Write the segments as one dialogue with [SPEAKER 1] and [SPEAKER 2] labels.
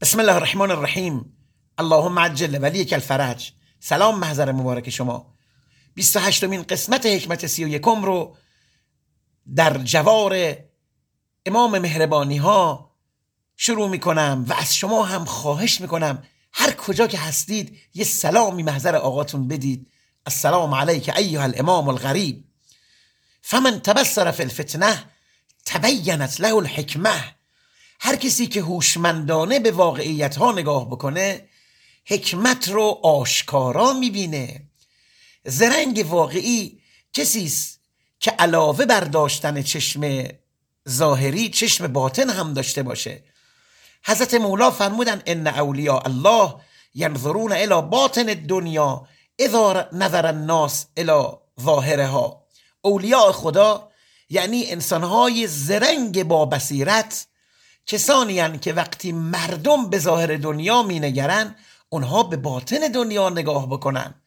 [SPEAKER 1] بسم الله الرحمن الرحیم. اللهم عجل ولیک الفرج. سلام محضر مبارک شما. 28مین قسمت حکمت 31 رو در جوار امام مهربانی ها شروع میکنم و از شما هم خواهش میکنم هر کجا که هستید یه سلامی محضر آقاتون بدید. السلام علیک ایها الامام الغریب. فمن تبصر فی الفتنه تبینت له الحکمه. هر کسی که هوشمندانه به واقعیت ها نگاه بکنه حکمت رو آشکارا میبینه. زرنگ واقعی کسی است که علاوه بر داشتن چشم ظاهری چشم باطن هم داشته باشه. حضرت مولا فرمودن ان اولیاء الله ینظرون الی باطن الدنیا اذا نظر الناس الی ظاهرها. اولیاء خدا یعنی انسانهای زرنگ با بصیرت، کسانی هستند که وقتی مردم به ظاهر دنیا می نگرن اونها به باطن دنیا نگاه بکنن.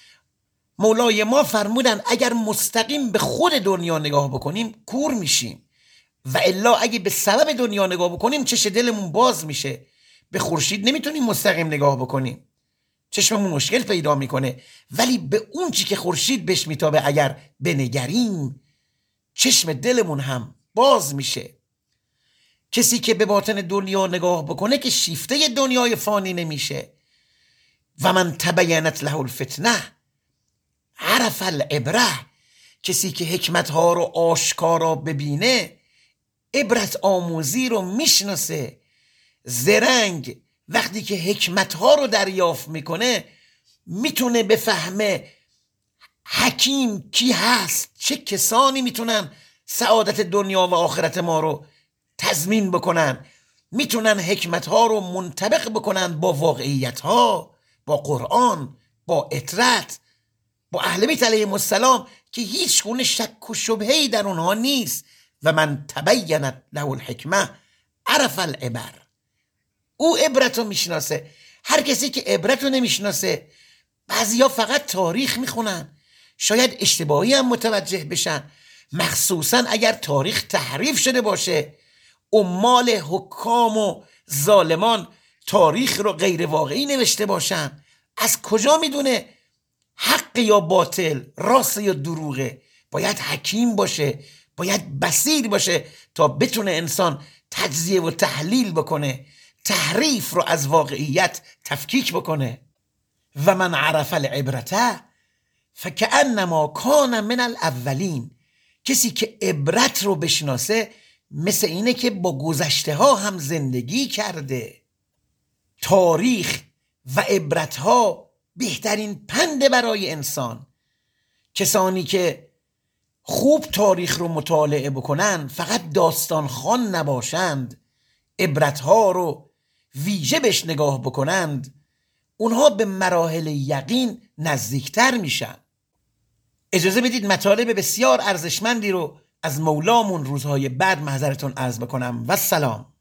[SPEAKER 1] مولای ما فرمودن اگر مستقیم به خود دنیا نگاه بکنیم کور میشیم و الا اگه به سبب دنیا نگاه بکنیم چش دلمون باز میشه. به خورشید نمیتونیم مستقیم نگاه بکنیم، چشممون مشکل پیدا میکنه، ولی به اون چی که خورشید بهش میتابه اگر بنگریم چشم دلمون هم باز میشه. کسی که به باطن دنیا نگاه بکنه که شیفته دنیای فانی نمیشه. و من تبینت له الفتنه عرف العبره. کسی که حکمت ها رو آشکارا ببینه عبرت آموزی رو میشناسه. زرنگ وقتی که حکمت ها رو دریافت میکنه میتونه بفهمه حکیم کی هست، چه کسانی میتونن سعادت دنیا و آخرت ما رو تضمین بکنن، میتونن حکمت ها رو منطبق بکنن با واقعیت ها، با قرآن، با اطرت، با اهل بیت علیهم السلام که هیچ گونه شک و شبهه‌ای در اونها نیست. و من تبینت له الحکمه عرف العبر. او عبرت رو میشناسه. هر کسی که عبرت رو نمیشناسه، بعضیا فقط تاریخ میخونن، شاید اشتباهی هم متوجه بشن، مخصوصا اگر تاریخ تحریف شده باشه. عمال حکام و ظالمان تاریخ رو غیر واقعی نوشته باشن. از کجا میدونه حق یا باطل، راست یا دروغه؟ باید حکیم باشه، باید بصیر باشه تا بتونه انسان تجزیه و تحلیل بکنه، تحریف رو از واقعیت تفکیک بکنه. و من عرف العبرته فکأنما کان من الاولین. کسی که عبرت رو بشناسه مثل اینه که با گذشته ها هم زندگی کرده. تاریخ و عبرت ها بهترین پنده برای انسان. کسانی که خوب تاریخ رو مطالعه بکنن، فقط داستان خوان نباشند، عبرت ها رو ویژه بهش نگاه بکنند، اونها به مراحل یقین نزدیکتر میشن. اجازه بدید مطالب بسیار ارزشمندی رو از مولامون روزهای بعد محضرتون عرض بکنم. و سلام.